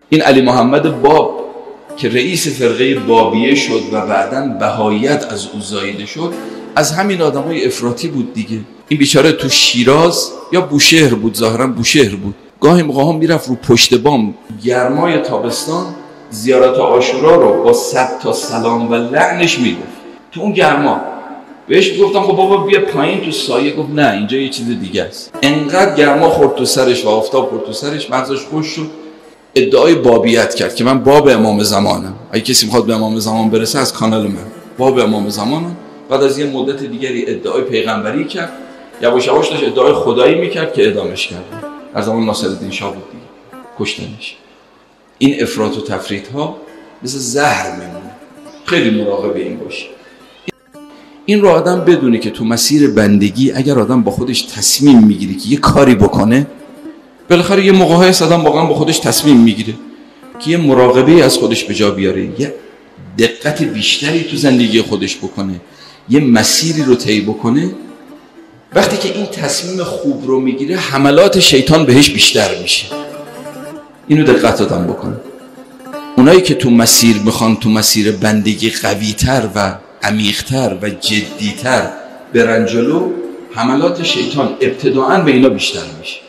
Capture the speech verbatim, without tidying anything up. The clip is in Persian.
این علی محمد باب که رئیس فرقه بابیه شد و بعداً بهاییت از او زاییده شد، از همین آدمای افراطی بود دیگه. این بیچاره تو شیراز یا بوشهر بود، ظاهراً بوشهر بود، گاهی موقع ها میرفت رو پشت بام گرمای تابستان زیارت عاشورا رو با صد تا سلام و لعنش میگفت. تو اون گرما بهش گفتم خب بابا بیا پایین تو سایه، گفت نه اینجا یه چیز دیگه است. انقدر گرما خورد تو سرش و آفتاب خورد تو سرش، مغزش خوش شد، ادعای بابیت کرد که من باب امام زمانم. اگه کسی میخواد به امام زمان برسه از کانال من، باب امام زمانم. بعد از یه مدت دیگری ادعای پیغمبری کرد، یواش یواش داشت ادعای خدایی میکرد که اعدامش کرد. در زمان ناصرالدین شاه بود دیگه، کشتنش. این افراط و تفریط ها مثل زهر میمونه. خیلی مراقب این باشه. این رو آدم بدونه که تو مسیر بندگی اگر آدم با خودش تصمیم میگیره که یه کاری بکنه، بالاخره یه موقع‌های آدم واقعا با خودش تصمیم میگیره که یه مراقبه از خودش به جا بیاره، یه دقت بیشتری تو زندگی خودش بکنه، یه مسیری رو طی بکنه. وقتی که این تصمیم خوب رو میگیره، حملات شیطان بهش بیشتر میشه. اینو دقت آدم بکنه. اونایی که تو مسیر میخوان تو مسیر بندگی قوی‌تر و عمیق‌تر و جدی‌تر برن جلو، حملات شیطان ابتداءً به اینا بیشتر میشه.